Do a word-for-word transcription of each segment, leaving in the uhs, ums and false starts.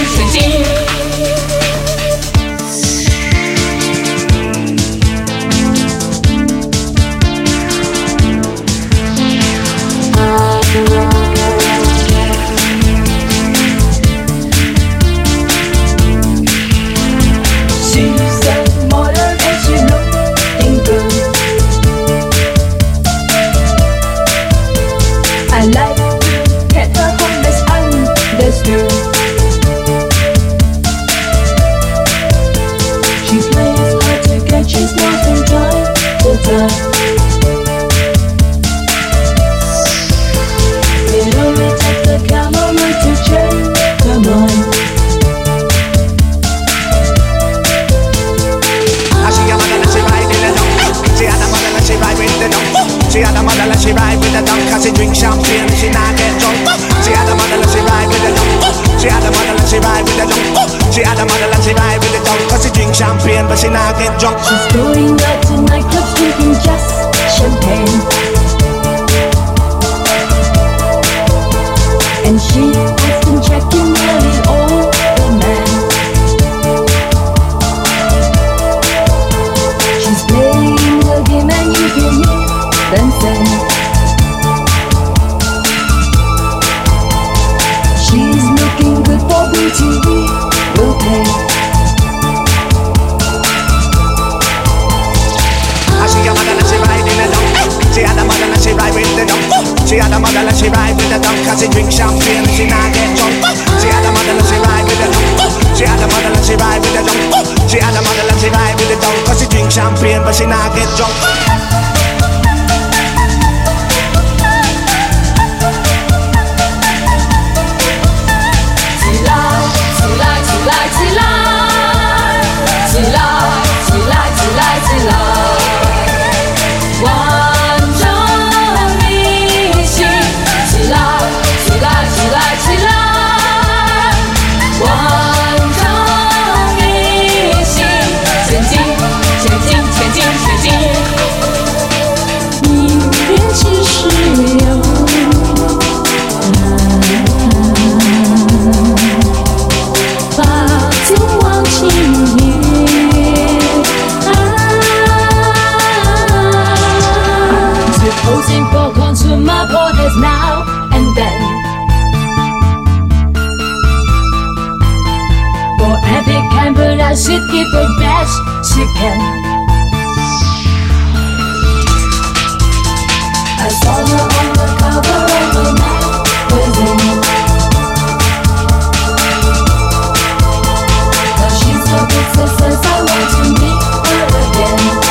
水晶。 I like to get her home misunderstood. She plays hard to get, she's lost from time to time. It only takes the camera to change her mind. She got mother and she ride in the dunk. She had a mother and she ride with the dunk. She had a mother and she ride with the dunk. Cause she drink champagne and she not get drunk. She had a mother and she ride with the dunk. She had a mother and she ride with the dunk. She had a mother and she ride with the dunk. Cause she drink champagne but she not get drunk. She's going out to nightclubs drinking just champagne. And she has been checking nearly all the men. She's playing the game and you can hear them say she's looking good for beauty, we will pay. She got mother and she ride in the dunk. She had a mother and she ride with the dunk. She had a mother and she ride with the dunk. Cause she drink champagne and she not get drunk. She had a mother and she ride with the dunk. She had a mother and she ride with the dunk. She had a mother and she ride with the dunk. Cause she drink champagne but she not get drunk. Posing for consumer borders now and then. For every camera she'd give the best she can. I saw her on the cover of a magazine. But she's so big success, I want to meet her again.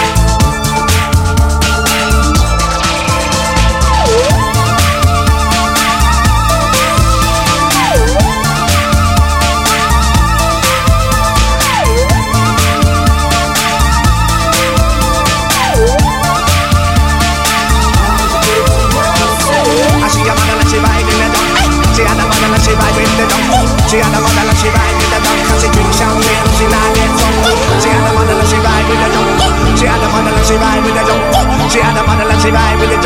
She had a mother and she ride with the dunk. Cause she drink champagne and she not get drunk. She had a mother and she ride with the dunk. She had a mother and she ride with the dunk. She had a mother and she ride with the